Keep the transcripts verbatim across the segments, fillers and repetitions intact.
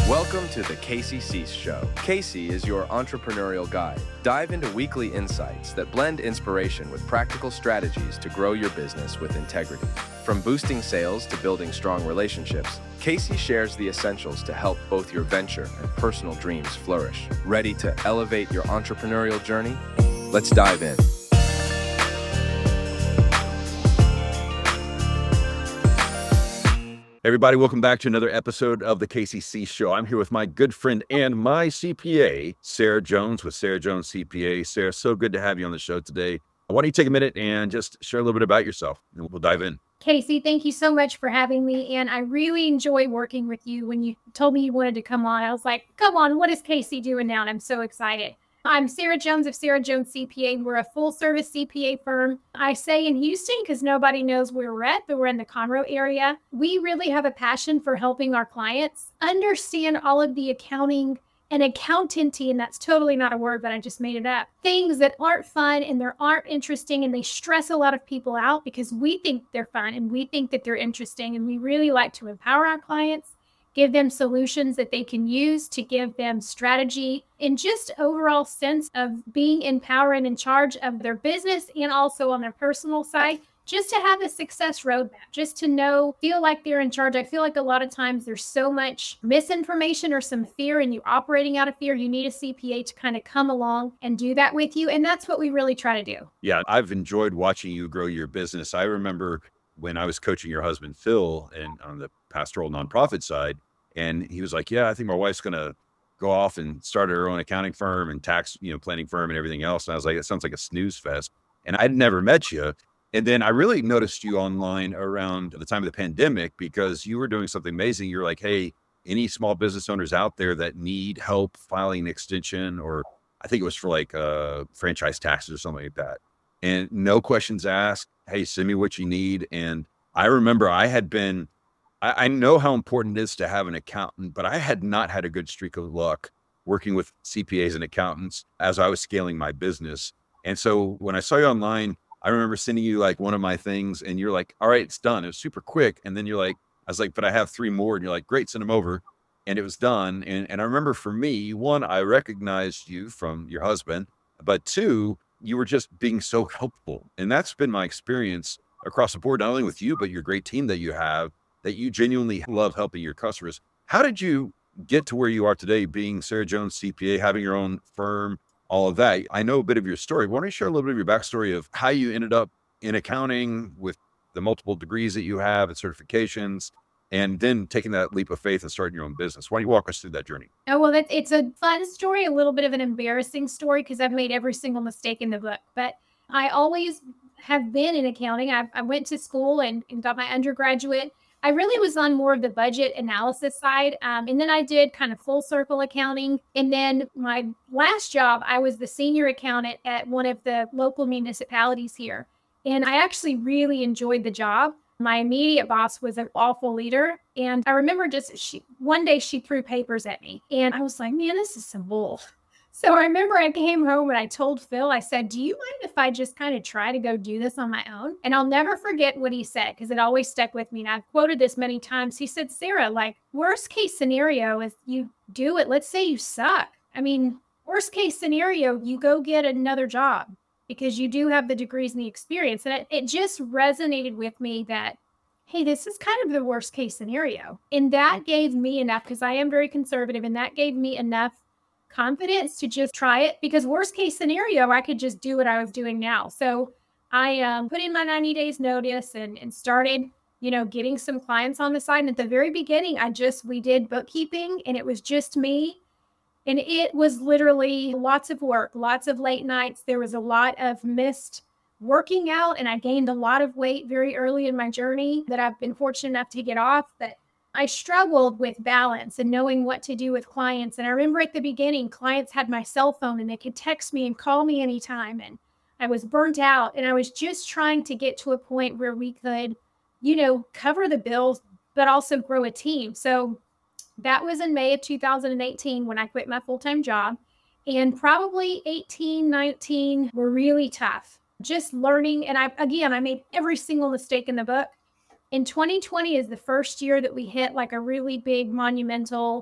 Welcome to the Casey Cease Show. Casey is your entrepreneurial guide. Dive into weekly insights that blend inspiration with practical strategies to grow your business with integrity. From boosting sales to building strong relationships, Casey shares the essentials to help both your venture and personal dreams flourish. Ready to elevate your entrepreneurial journey? Let's dive in. Everybody, welcome back to another episode of the Casey Cease Show. I'm here with my good friend and my C P A, Sarah Jones with Sarah Jones C P A. Sarah, so good to have you on the show today. Why don't you take a minute and just share a little bit about yourself, and we'll dive in. Casey, thank you so much for having me. And I really enjoy working with you. When you told me you wanted to come on, I was like, come on, what is Casey doing now? And I'm so excited. I'm Sarah Jones of Sarah Jones C P A. We're a full-service C P A firm. I say in Houston because nobody knows where we're at, but we're in the Conroe area. We really have a passion for helping our clients understand all of the accounting and accountancy, and that's totally not a word, but I just made it up. Things that aren't fun and they aren't interesting, and they stress a lot of people out because we think they're fun and we think that they're interesting, and we really like to empower our clients, give them solutions that they can use to give them strategy and just overall sense of being empowered and in charge of their business and also on their personal side, just to have a success roadmap, just to know, feel like they're in charge. I feel like a lot of times there's so much misinformation or some fear and you're operating out of fear. You need a C P A to kind of come along and do that with you. And that's what we really try to do. Yeah, I've enjoyed watching you grow your business. I remember when I was coaching your husband, Phil, and on the pastoral nonprofit side, and he was like, yeah, I think my wife's going to go off and start her own accounting firm and tax, you know, planning firm and everything else. And I was like, it sounds like a snooze fest. And I'd never met you. And then I really noticed you online around the time of the pandemic because you were doing something amazing. You're like, hey, any small business owners out there that need help filing an extension, or I think it was for like uh, franchise taxes or something like that. And no questions asked. Hey, send me what you need. And I remember I had been I, I know how important it is to have an accountant, but I had not had a good streak of luck working with C P As and accountants as I was scaling my business. And so when I saw you online, I remember sending you like one of my things and you're like, all right, it's done. It was super quick. And then you're like, I was like, but I have three more. And you're like, great, send them over. And it was done. And, and I remember for me, one, I recognized you from your husband, but two, you were just being so helpful. And that's been my experience across the board, not only with you, but your great team that you have, that you genuinely love helping your customers. How did you get to where you are today, being Sarah Jones C P A, having your own firm, all of that? I know a bit of your story. Why don't you share a little bit of your backstory of how you ended up in accounting with the multiple degrees that you have and certifications, and then taking that leap of faith and starting your own business? Why don't you walk us through that journey? Oh, well, it, it's a fun story, a little bit of an embarrassing story because I've made every single mistake in the book. But I always have been in accounting. I, I went to school and, and got my undergraduate. I really was on more of the budget analysis side. Um, and then I did kind of full circle accounting. And then my last job, I was the senior accountant at one of the local municipalities here. And I actually really enjoyed the job. My immediate boss was an awful leader. And I remember just she, one day she threw papers at me and I was like, man, this is some bull. So I remember I came home and I told Phil, I said, do you mind if I just kind of try to go do this on my own? And I'll never forget what he said because it always stuck with me. And I've quoted this many times. He said, Sarah, like worst case scenario is you do it. Let's say you suck. I mean, worst case scenario, you go get another job because you do have the degrees and the experience. And it, it just resonated with me that, hey, this is kind of the worst case scenario. And that gave me enough because I am very conservative, and that gave me enough confidence to just try it because worst case scenario, I could just do what I was doing now. So I um, put in my ninety days notice and, and started, you know, getting some clients on the side. And at the very beginning, I just, we did bookkeeping and it was just me. And it was literally lots of work, lots of late nights. There was a lot of missed working out, and I gained a lot of weight very early in my journey that I've been fortunate enough to get off. But I struggled with balance and knowing what to do with clients. And I remember at the beginning, clients had my cell phone and they could text me and call me anytime. And I was burnt out, and I was just trying to get to a point where we could, you know, cover the bills, but also grow a team. So that was in May of two thousand eighteen when I quit my full-time job. And probably eighteen, nineteen were really tough. Just learning. And I, again, I made every single mistake in the book. In twenty twenty is the first year that we hit like a really big monumental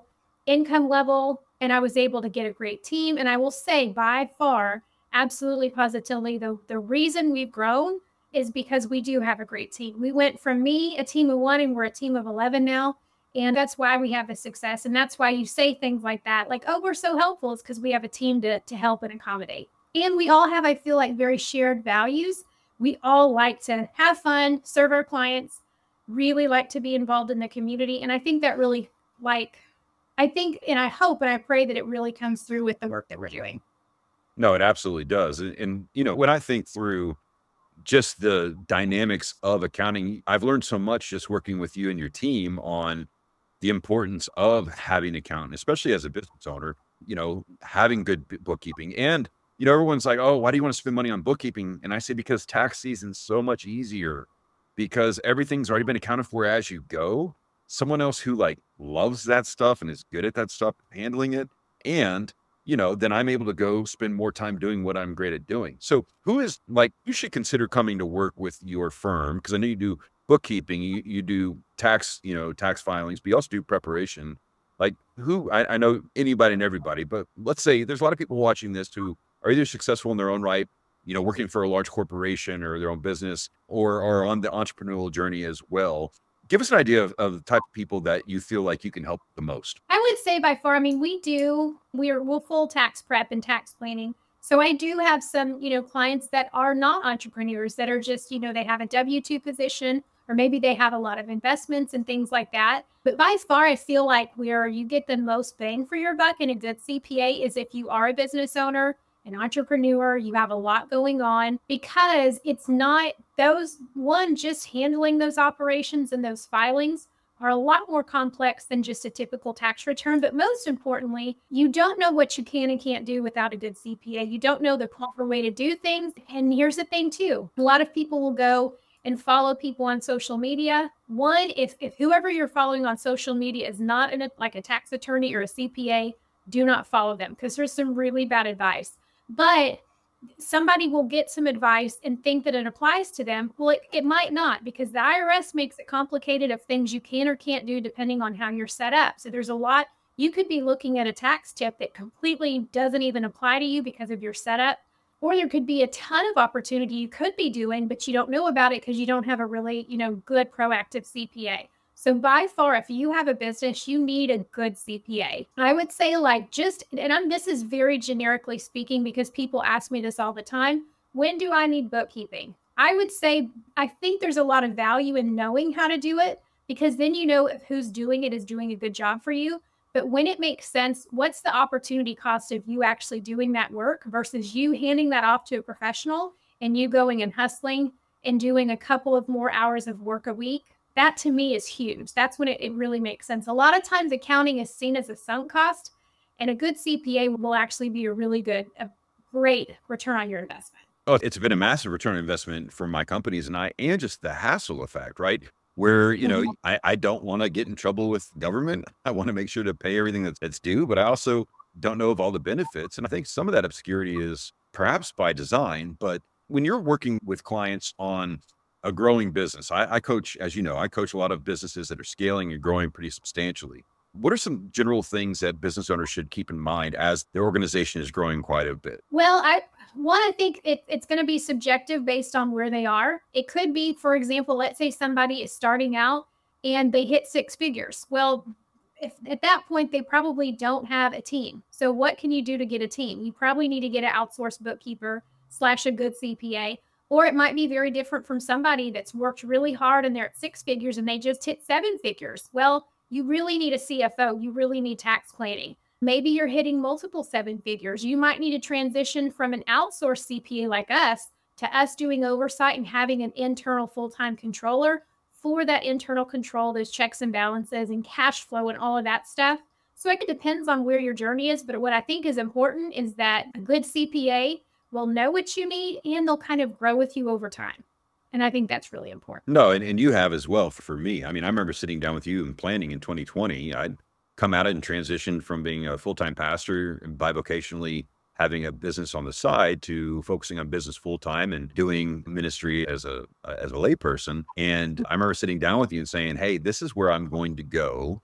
income level, and I was able to get a great team. And I will say by far, absolutely positively, the, the reason we've grown is because we do have a great team. We went from me, a team of one, and we're a team of eleven now. And that's why we have the success. And that's why you say things like that, like, oh, we're so helpful. It's because we have a team to, to help and accommodate. And we all have, I feel like, very shared values. We all like to have fun, serve our clients, really like to be involved in the community. And I think that really, like, I think, and I hope, and I pray that it really comes through with the work that we're doing. No, it absolutely does. And, and, you know, when I think through just the dynamics of accounting, I've learned so much just working with you and your team on the importance of having an accountant, especially as a business owner, you know, having good b- bookkeeping. And, you know, everyone's like, oh, why do you want to spend money on bookkeeping? And I say, because tax season's so much easier because everything's already been accounted for as you go. Someone else who like loves that stuff and is good at that stuff, handling it. And, you know, then I'm able to go spend more time doing what I'm great at doing. So who is like, you should consider coming to work with your firm, because I know you do bookkeeping, you, you do tax, you know, tax filings, but you also do preparation. Like who, I, I know anybody and everybody, but let's say there's a lot of people watching this who are either successful in their own right, you know, working for a large corporation or their own business, or are on the entrepreneurial journey as well. Give us an idea of, of the type of people that you feel like you can help the most. I would say by far, I mean, we do, we're, we're full tax prep and tax planning. So I do have some, you know, clients that are not entrepreneurs that are just, you know, they have a W two position, or maybe they have a lot of investments and things like that. But by far, I feel like where you get the most bang for your buck in a good C P A is if you are a business owner, an entrepreneur, you have a lot going on, because it's not those, one, just handling those operations and those filings are a lot more complex than just a typical tax return. But most importantly, you don't know what you can and can't do without a good C P A. You don't know the proper way to do things. And here's the thing too, a lot of people will go and follow people on social media. One, if, if whoever you're following on social media is not in a, like a tax attorney or a C P A, do not follow them, because there's some really bad advice. But somebody will get some advice and think that it applies to them. Well, it, it might not, because the I R S makes it complicated of things you can or can't do depending on how you're set up. So there's a lot, you could be looking at a tax tip that completely doesn't even apply to you because of your setup. Or there could be a ton of opportunity you could be doing, but you don't know about it because you don't have a really, you know, good proactive C P A. So by far, if you have a business, you need a good C P A. I would say like just, and I'm, this is very generically speaking because people ask me this all the time, when do I need bookkeeping? I would say, I think there's a lot of value in knowing how to do it, because then you know if who's doing it is doing a good job for you. But when it makes sense, what's the opportunity cost of you actually doing that work versus you handing that off to a professional and you going and hustling and doing a couple of more hours of work a week? That to me is huge. That's when it, it really makes sense. A lot of times accounting is seen as a sunk cost, and a good C P A will actually be a really good, a great return on your investment. Oh, it's been a massive return on investment for my companies and I, and just the hassle effect, right? Where, you know, mm-hmm. I, I don't want to get in trouble with government. I want to make sure to pay everything that's, that's due, but I also don't know of all the benefits. And I think some of that obscurity is perhaps by design, but when you're working with clients on a growing business, I, I coach, as you know, I coach a lot of businesses that are scaling and growing pretty substantially. What are some general things that business owners should keep in mind as their organization is growing quite a bit? Well, I one, I think it, it's going to be subjective based on where they are. It could be, for example, let's say somebody is starting out and they hit six figures. Well, if at that point, they probably don't have a team. So what can you do to get a team? You probably need to get an outsourced bookkeeper slash a good C P A. Or it might be very different from somebody that's worked really hard and they're at six figures and they just hit seven figures. Well, you really need a C F O. You really need tax planning. Maybe you're hitting multiple seven figures. You might need to transition from an outsourced C P A like us to us doing oversight and having an internal full-time controller for that internal control, those checks and balances and cash flow and all of that stuff. So it depends on where your journey is. But what I think is important is that a good C P A will know what you need and they'll kind of grow with you over time. And I think that's really important. No, and, and you have as well for, for me. I mean, I remember sitting down with you and planning in twenty twenty. I'd come out and transition from being a full-time pastor and bivocationally having a business on the side to focusing on business full-time and doing ministry as a as a layperson. And I remember sitting down with you and saying, hey, this is where I'm going to go.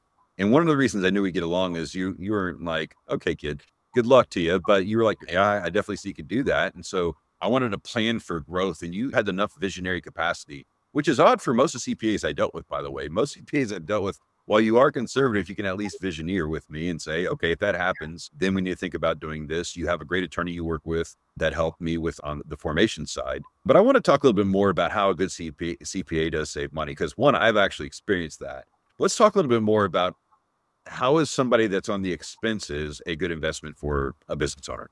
And one of the reasons I knew we'd get along is you, you weren't like, okay, kid, good luck to you. But you were like, yeah, I definitely see you could do that. And so I wanted a plan for growth, and you had enough visionary capacity, which is odd for most of C P As I dealt with, by the way. Most C P As I've dealt with, while you are conservative, you can at least visioneer with me and say, okay, if that happens, then we need to think about doing this. You have a great attorney you work with that helped me with on the formation side. But I want to talk a little bit more about how a good C P A, C P A does save money, because one, I've actually experienced that. Let's talk a little bit more about how is somebody that's on the expenses a good investment for a business owner?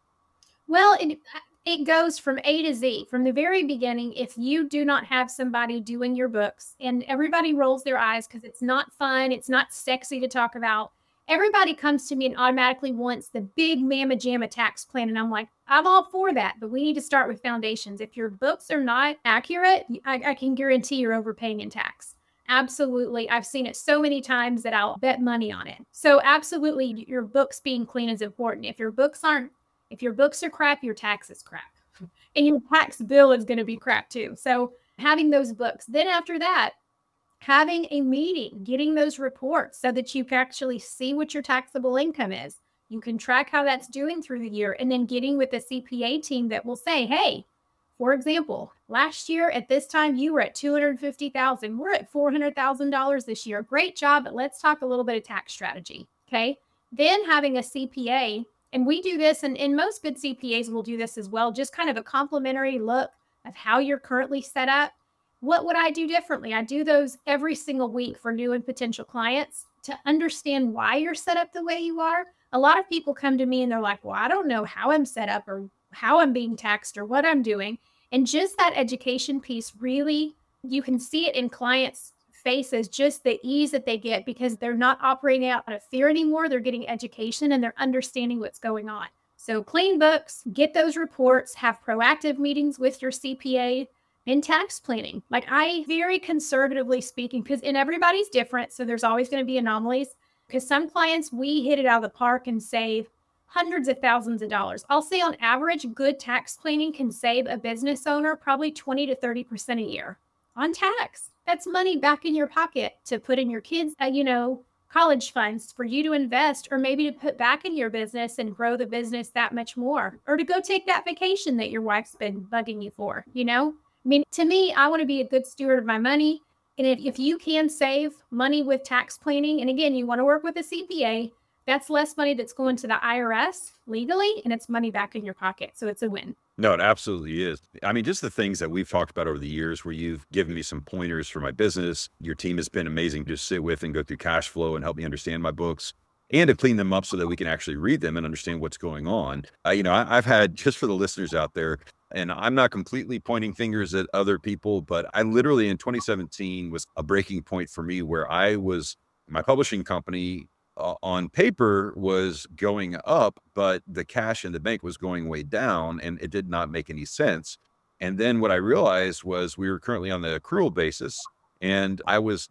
Well, it, it goes from A to Z. From the very beginning, if you do not have somebody doing your books, and everybody rolls their eyes because it's not fun, it's not sexy to talk about. Everybody comes to me and automatically wants the big mamma jamma tax plan. And I'm like, I'm all for that, but we need to start with foundations. If your books are not accurate, I, I can guarantee you're overpaying in tax. Absolutely. I've seen it so many times that I'll bet money on it. So absolutely, your books being clean is important. If your books aren't, if your books are crap, your tax is crap. And your tax bill is going to be crap too. So having those books. Then after that, having a meeting, getting those reports so that you can actually see what your taxable income is. You can track how that's doing through the year, and then getting with a C P A team that will say, hey, for example, last year at this time, you were at two hundred fifty thousand dollars. We're at four hundred thousand dollars this year. Great job, but let's talk a little bit of tax strategy, okay? Then having a C P A, and we do this, and, and most good C P As will do this as well, just kind of a complimentary look of how you're currently set up. What would I do differently? I do those every single week for new and potential clients to understand why you're set up the way you are. A lot of people come to me and they're like, well, I don't know how I'm set up or how I'm being taxed or what I'm doing. And just that education piece, really, you can see it in clients' faces, just the ease that they get because they're not operating out of fear anymore. They're getting education and they're understanding what's going on. So clean books, get those reports, have proactive meetings with your C P A, and tax planning. Like I, very conservatively speaking, because and everybody's different, so there's always going to be anomalies. Because some clients, we hit it out of the park and save hundreds of thousands of dollars. I'll say on average, good tax planning can save a business owner probably twenty to thirty percent a year on tax. That's money back in your pocket to put in your kids, uh, you know, college funds for you to invest, or maybe to put back in your business and grow the business that much more, or to go take that vacation that your wife's been bugging you for, you know? I mean, to me, I want to be a good steward of my money. And if, if you can save money with tax planning, and again, you want to work with a C P A, that's less money that's going to the I R S legally, and it's money back in your pocket. So it's a win. No, it absolutely is. I mean, just the things that we've talked about over the years where you've given me some pointers for my business. Your team has been amazing to sit with and go through cash flow and help me understand my books and to clean them up so that we can actually read them and understand what's going on. Uh, you know, I, I've had, just for the listeners out there, and I'm not completely pointing fingers at other people, but I literally in twenty seventeen was a breaking point for me where I was, my publishing company uh, on paper was going up, but the cash in the bank was going way down and it did not make any sense. And then what I realized was we were currently on the accrual basis, and I was,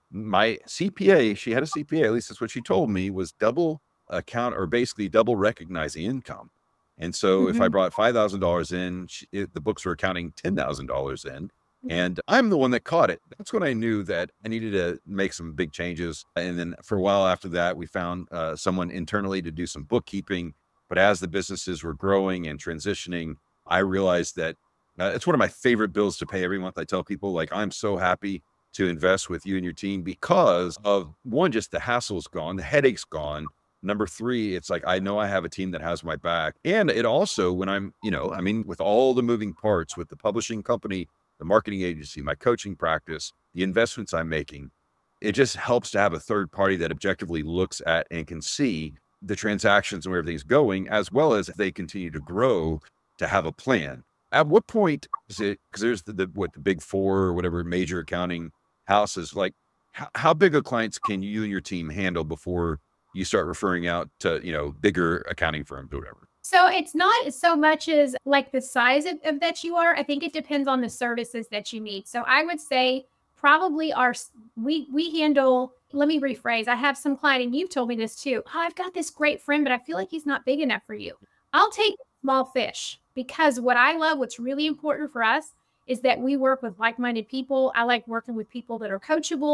my C P A, she had a C P A, at least that's what she told me, was double account or basically double recognizing income. And so mm-hmm. if I brought five thousand dollars in, she, it, the books were accounting ten thousand dollars in, and I'm the one that caught it. That's when I knew that I needed to make some big changes. And then for a while after that, we found uh, someone internally to do some bookkeeping. But as the businesses were growing and transitioning, I realized that uh, it's one of my favorite bills to pay every month. I tell people, like, I'm so happy to invest with you and your team because of one, just the hassle's gone, the headache's gone. Number three, it's like, I know I have a team that has my back. And it also, when I'm, you know, I mean, with all the moving parts, with the publishing company, the marketing agency, my coaching practice, the investments I'm making, it just helps to have a third party that objectively looks at and can see the transactions and where everything's going, as well as if they continue to grow, to have a plan. At what point is it, because there's the, the, what, the big four or whatever major accounting houses, like how, how big of clients can you and your team handle before you start referring out to, you know, bigger accounting firms or whatever? So it's not so much as like the size of, of that you are. I think it depends on the services that you need. So I would say probably our, we, we handle, let me rephrase. I have some client, and you've told me this too. Oh, I've got this great friend, but I feel like he's not big enough for you. I'll take small fish, because what I love, what's really important for us is that we work with like-minded people. I like working with people that are coachable.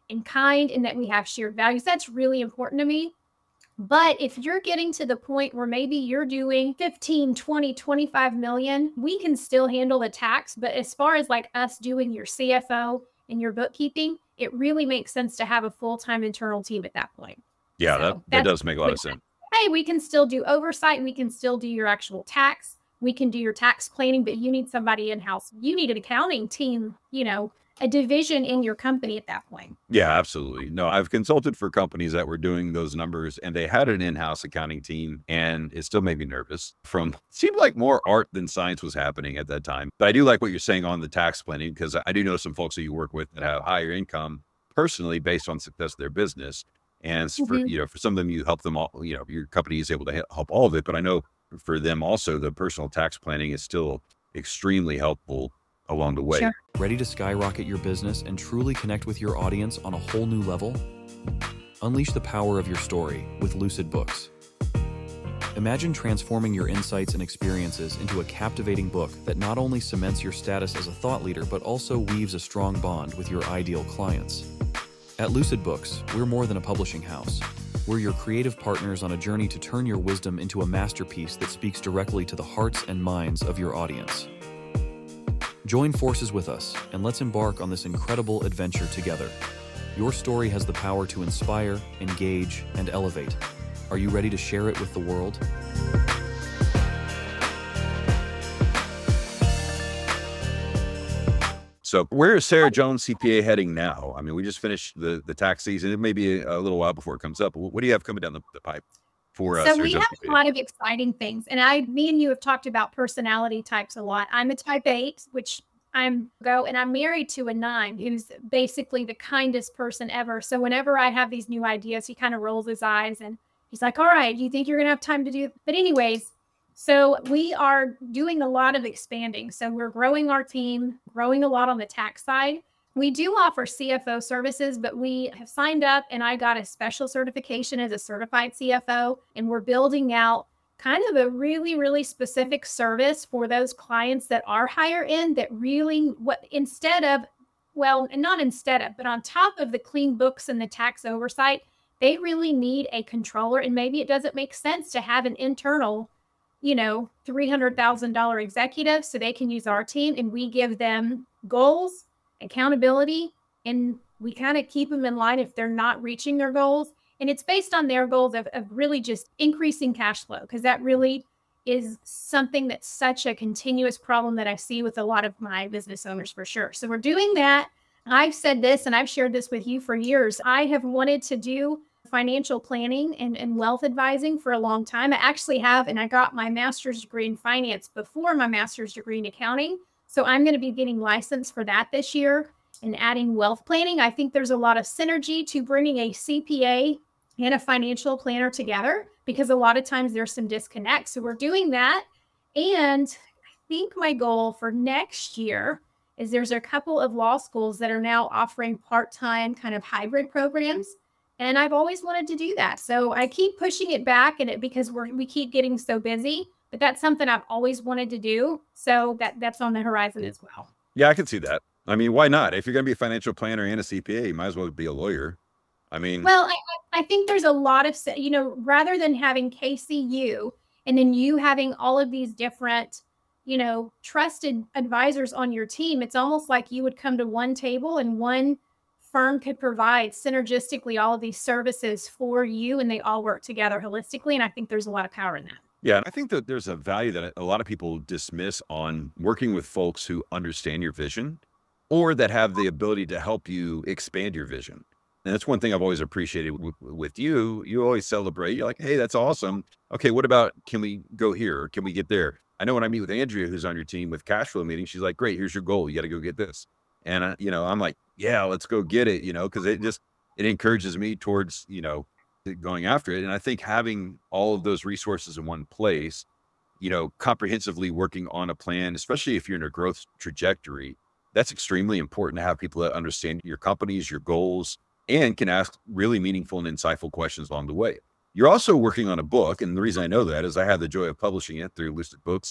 in kind and that we have shared values. That's really important to me. But if you're getting to the point where maybe you're doing fifteen, twenty, twenty-five million, we can still handle the tax. But as far as like us doing your C F O and your bookkeeping, it really makes sense to have a full-time internal team at that point. Yeah, So that, that that's does make a lot of sense. hey, we can still do oversight. We can still do your actual tax. We can do your tax planning, but you need somebody in-house. You need an accounting team, you know, a division in your company at that point. Yeah, absolutely. No, I've consulted for companies that were doing those numbers and they had an in-house accounting team, and it still made me nervous. From it seemed like more art than science was happening at that time. But I do like what you're saying on the tax planning, because I do know some folks that you work with that have higher income personally based on success of their business. And s- for, Mhm. you know, for some of them, you help them all, you know, your company is able to he- help all of it. But I know for them also, the personal tax planning is still extremely helpful along the way. Sure. Ready to skyrocket your business and truly connect with your audience on a whole new level? Unleash the power of your story with Lucid Books. Imagine transforming your insights and experiences into a captivating book that not only cements your status as a thought leader, but also weaves a strong bond with your ideal clients. At Lucid Books, we're more than a publishing house. We're your creative partners on a journey to turn your wisdom into a masterpiece that speaks directly to the hearts and minds of your audience. Join forces with us, and let's embark on this incredible adventure together. Your story has the power to inspire, engage, and elevate. Are you ready to share it with the world? So where is Sarah Jones C P A heading now? I mean, we just finished the, the tax season. It may be a little while before it comes up. What do you have coming down the, the pipe for us? So we have a lot of exciting things. And I, me and you have talked about personality types a lot. I'm a type eight, which I'm go, and I'm married to a nine who's basically the kindest person ever. So whenever I have these new ideas, he kind of rolls his eyes and he's like, all right, you think you're going to have time to do it? But anyways, so we are doing a lot of expanding. So we're growing our team, growing a lot on the tax side. We do offer C F O services, but we have signed up and I got a special certification as a certified C F O. And we're building out kind of a really, really specific service for those clients that are higher end that really, what instead of, well, and not instead of, but on top of the clean books and the tax oversight, they really need a controller. And maybe it doesn't make sense to have an internal, you know, three hundred thousand dollars executive so they can use our team, and we give them goals, accountability, and we kind of keep them in line if they're not reaching their goals. And it's based on their goals of, of really just increasing cash flow, because that really is something that's such a continuous problem that I see with a lot of my business owners for sure. So we're doing that. I've said this and I've shared this with you for years. I have wanted to do financial planning and, and wealth advising for a long time. I actually have, and I got my master's degree in finance before my master's degree in accounting. So I'm going to be getting licensed for that this year and adding wealth planning. I think there's a lot of synergy to bringing a C P A and a financial planner together, because a lot of times there's some disconnect. So we're doing that. And I think my goal for next year is there's a couple of law schools that are now offering part-time kind of hybrid programs. And I've always wanted to do that. So I keep pushing it back and it because we're, we keep getting so busy, but that's something I've always wanted to do. So that that's on the horizon as well. Yeah, I can see that. I mean, why not? If you're going to be a financial planner and a C P A, you might as well be a lawyer. I mean, well, I, I think there's a lot of, you know, rather than having K C U and then you having all of these different, you know, trusted advisors on your team, it's almost like you would come to one table and one firm could provide synergistically all of these services for you, and they all work together holistically. And I think there's a lot of power in that. yeah, I think that there's a value that a lot of people dismiss on working with folks who understand your vision or that have the ability to help you expand your vision. And that's one thing I've always appreciated w- with you. You always celebrate. You're like, hey, that's awesome. Okay, what about, can we go here? Or can we get there? I know when I meet with Andrea, who's on your team with cash flow meetings, she's like, great, here's your goal. You got to go get this. And, uh, you know, I'm like, yeah, let's go get it, you know, because it just, it encourages me towards, you know, going after it. And I think having all of those resources in one place, you know, comprehensively working on a plan, especially if you're in a growth trajectory, that's extremely important to have people that understand your companies, your goals, and can ask really meaningful and insightful questions along the way. You're also working on a book. And the reason I know that is I had the joy of publishing it through Lucid Books.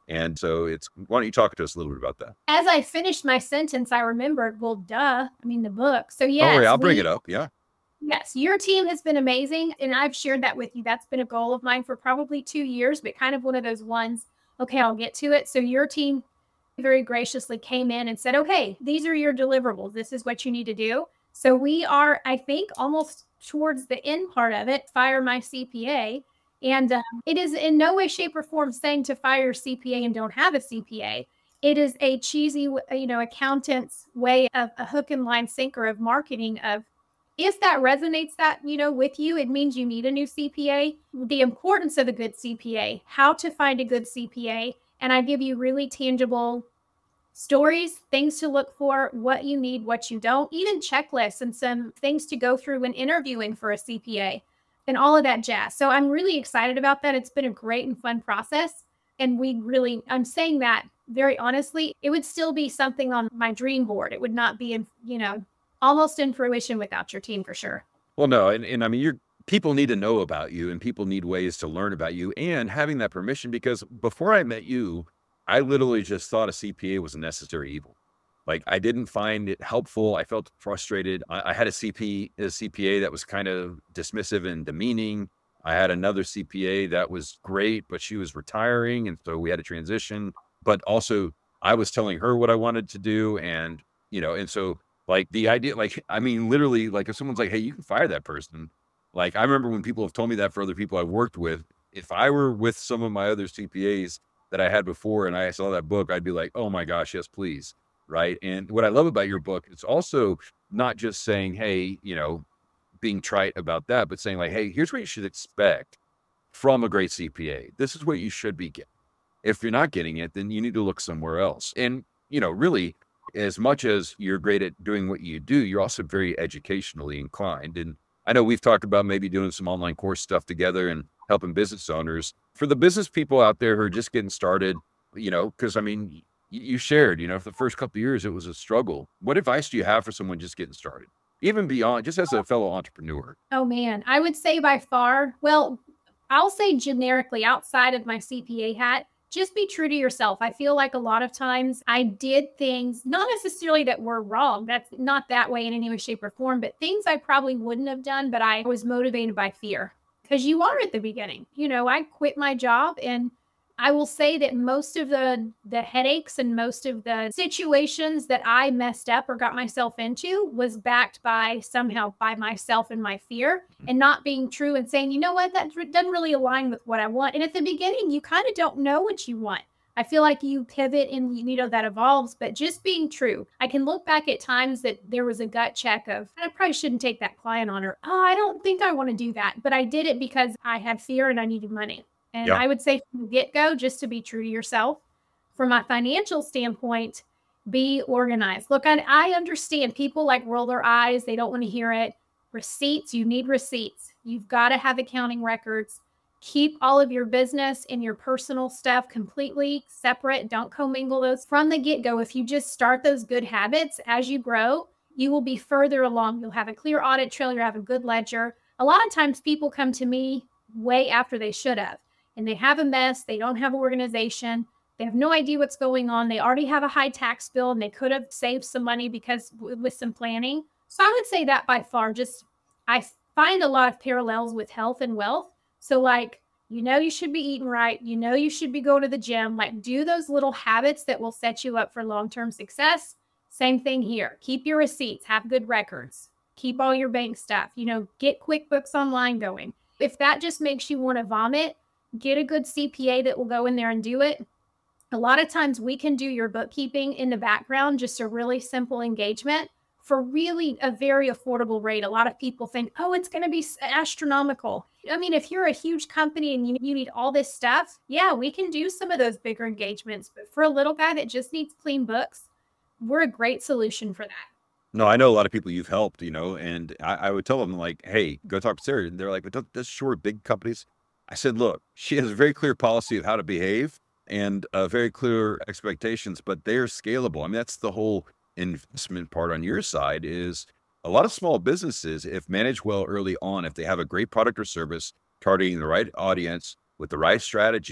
And so it's, why don't you talk to us a little bit about that? As I finished my sentence, I remembered, well, duh, I mean, the book. So Don't yes, worry, I'll bring we- it up. Yeah. Yes, your team has been amazing. And I've shared that with you. That's been a goal of mine for probably two years, but kind of one of those ones, okay, I'll get to it. So your team very graciously came in and said, okay, these are your deliverables. This is what you need to do. So we are, I think, almost towards the end part of it, fire my C P A. And um, it is in no way, shape, or form saying to fire your C P A and don't have a C P A. It is a cheesy, you know, accountant's way of a hook and line sinker of marketing of, if that resonates that, you know, with you, it means you need a new C P A, the importance of a good C P A, how to find a good C P A. And I give you really tangible stories, things to look for, what you need, what you don't, even checklists and some things to go through when interviewing for a C P A and all of that jazz. So I'm really excited about that. It's been a great and fun process. And we really, I'm saying that very honestly, it would still be something on my dream board. It would not be in, you know, almost in fruition without your team for sure. Well, no, and, and I mean, you're, people need to know about you and people need ways to learn about you and having that permission, because before I met you, I literally just thought a C P A was a necessary evil. Like, I didn't find it helpful. I felt frustrated. I, I had a C P, a C P A that was kind of dismissive and demeaning. I had another C P A that was great, but she was retiring. And so we had a transition, but also I was telling her what I wanted to do. And, you know, and so like the idea, like, I mean, literally, like if someone's like, hey, you can fire that person. Like, I remember when people have told me that for other people I've worked with, if I were with some of my other C P As that I had before and I saw that book, I'd be like, oh my gosh, yes, please. Right. And what I love about your book, it's also not just saying, hey, you know, being trite about that, but saying like, hey, here's what you should expect from a great C P A. This is what you should be getting. If you're not getting it, then you need to look somewhere else. And, you know, really, as much as you're great at doing what you do, you're also very educationally inclined. And I know we've talked about maybe doing some online course stuff together and helping business owners. For the business people out there who are just getting started, you know, because I mean, you shared, you know, for the first couple of years, it was a struggle. What advice do you have for someone just getting started, even beyond, just as a fellow entrepreneur? Oh man, I would say by far, well, I'll say generically outside of my C P A hat, just be true to yourself. I feel like a lot of times I did things, not necessarily that were wrong. That's not that way in any way, shape, or form, but things I probably wouldn't have done, but I was motivated by fear. Because you are at the beginning. You know, I quit my job, and I will say that most of the the headaches and most of the situations that I messed up or got myself into was backed by somehow by myself and my fear, and not being true and saying, you know what, that doesn't really align with what I want. And at the beginning, you kind of don't know what you want. I feel like you pivot and you know that evolves, but just being true. I can look back at times that there was a gut check of, I probably shouldn't take that client on, or, oh, I don't think I want to do that. But I did it because I had fear and I needed money. And Yeah. I would say from the get-go, just to be true to yourself. From a financial standpoint, be organized. Look, I, I understand people like roll their eyes. They don't want to hear it. Receipts, you need receipts. You've got to have accounting records. Keep all of your business and your personal stuff completely separate. Don't commingle those from the get-go. If you just start those good habits as you grow, you will be further along. You'll have a clear audit trail. You'll have a good ledger. A lot of times people come to me way after they should have, and they have a mess. They don't have organization. They have no idea what's going on. They already have a high tax bill, and they could have saved some money because with some planning. So I would say that by far, just I find a lot of parallels with health and wealth. So like, you know, you should be eating right. You know, you should be going to the gym. Like, do those little habits that will set you up for long-term success. Same thing here. Keep your receipts, have good records, keep all your bank stuff, you know, get QuickBooks Online going. If that just makes you want to vomit, get a good C P A that will go in there and do it. A lot of times we can do your bookkeeping in the background, just a really simple engagement for really a very affordable rate. A lot of people think, oh, it's going to be astronomical. I mean, if you're a huge company and you, you need all this stuff, yeah, we can do some of those bigger engagements. But for a little guy that just needs clean books, we're a great solution for that. No, I know a lot of people you've helped, you know, and I, I would tell them like, hey, go talk to Sarah. And they're like, but don't, that's sure big companies. I said, look, she has a very clear policy of how to behave and uh, very clear expectations, but they're scalable. I mean, that's the whole investment part on your side is a lot of small businesses, if managed well early on, if they have a great product or service targeting the right audience with the right strategy,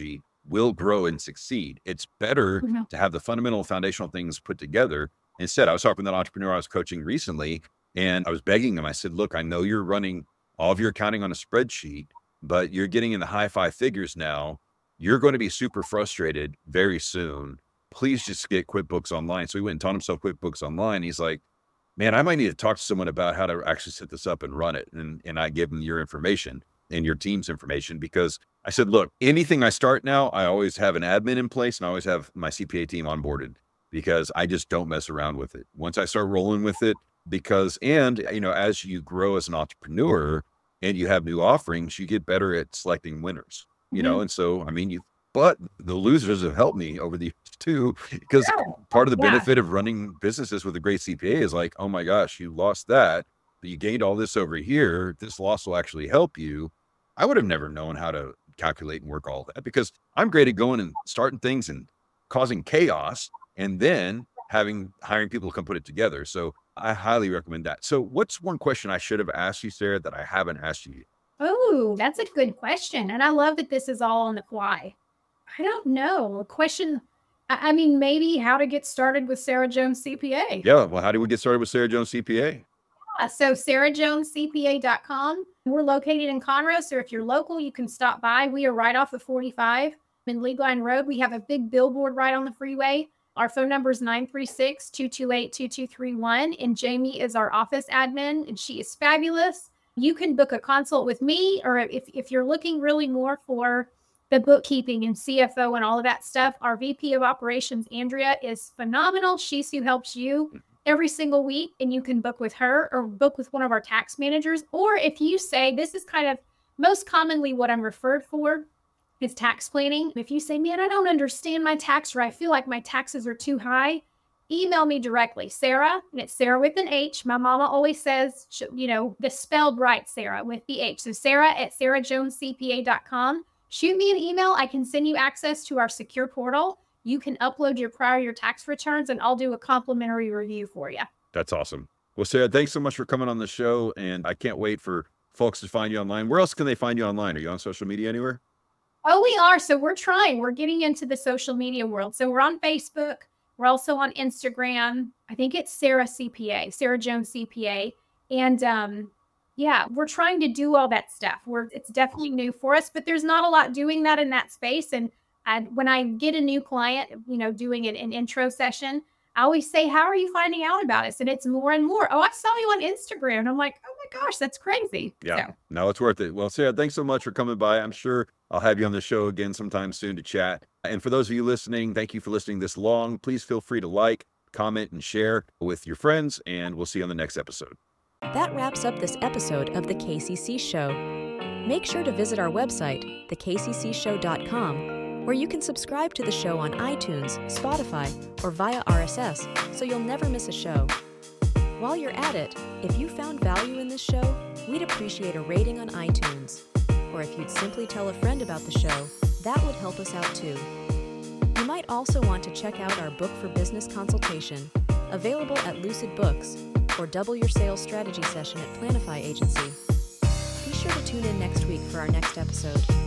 will grow and succeed. It's better Mm-hmm. to have the fundamental foundational things put together. Instead, I was talking with an entrepreneur I was coaching recently, and I was begging him. I said, look, I know you're running all of your accounting on a spreadsheet, but you're getting in the high five figures now. You're going to be super frustrated very soon. Please just get QuickBooks Online. So he went and taught himself QuickBooks Online. He's like, man, I might need to talk to someone about how to actually set this up and run it. And, and I give him your information and your team's information, because I said, look, anything I start now, I always have an admin in place and I always have my C P A team onboarded, because I just don't mess around with it. Once I start rolling with it, because, and, you know, as you grow as an entrepreneur and you have new offerings, you get better at selecting winners, you know? And so, I mean, you, but the losers have helped me over the years too, because Yeah. part of the Yeah. benefit of running businesses with a great C P A is like, oh my gosh, you lost that, but you gained all this over here. This loss will actually help you. I would have never known how to calculate and work all that, because I'm great at going and starting things and causing chaos and then having, hiring people to come put it together. So I highly recommend that. So what's one question I should have asked you, Sarah, that I haven't asked you? Oh, that's a good question. And I love that this is all on the fly. I don't know. A question, I I mean, maybe how to get started with Sarah Jones C P A. Yeah. Well, how do we get started with Sarah Jones C P A? Uh, so sarah jones c p a dot com. We're located in Conroe, so if you're local, you can stop by. We are right off the forty-five in League Line Road. We have a big billboard right on the freeway. Our phone number is nine three six, two two eight, two two three one, and Jamie is our office admin, and she is fabulous. You can book a consult with me, or if, if you're looking really more for the bookkeeping and C F O and all of that stuff, our V P of Operations, Andrea, is phenomenal. She's who helps you every single week, and you can book with her or book with one of our tax managers. Or if you say, this is kind of most commonly what I'm referred for is tax planning. If you say, man, I don't understand my tax, or I feel like my taxes are too high, email me directly, Sarah, and it's Sarah with an H. My mama always says, you know, the spelled right, Sarah with the H. So Sarah at sarah jones c p a dot com. Shoot me an email. I can send you access to our secure portal. You can upload your prior year tax returns, and I'll do a complimentary review for you. That's awesome. Well, Sarah, thanks so much for coming on the show. And I can't wait for folks to find you online. Where else can they find you online? Are you on social media anywhere? Oh, we are. So we're trying. We're getting into the social media world. So we're on Facebook. We're also on Instagram. I think it's Sarah C P A, Sarah Jones C P A. And um, yeah, we're trying to do all that stuff. We're it's definitely new for us, but there's not a lot doing that in that space. And I, when I get a new client, you know, doing an, an intro session, I always say, how are you finding out about us? And it's more and more. Oh, I saw you on Instagram. And I'm like, oh my gosh, that's crazy. Yeah. So, No, it's worth it. Well, Sarah, thanks so much for coming by. I'm sure I'll have you on the show again sometime soon to chat. And for those of you listening, thank you for listening this long. Please feel free to like, comment, and share with your friends. And we'll see you on the next episode. That wraps up this episode of The K C C Show. Make sure to visit our website, the k c c show dot com, where you can subscribe to the show on iTunes, Spotify, or via R S S, so you'll never miss a show. While you're at it, if you found value in this show, we'd appreciate a rating on iTunes. Or if you'd simply tell a friend about the show, that would help us out too. You might also want to check out our Book for Business consultation, available at Lucid Books, or double your sales strategy session at Planify Agency. Be sure to tune in next week for our next episode.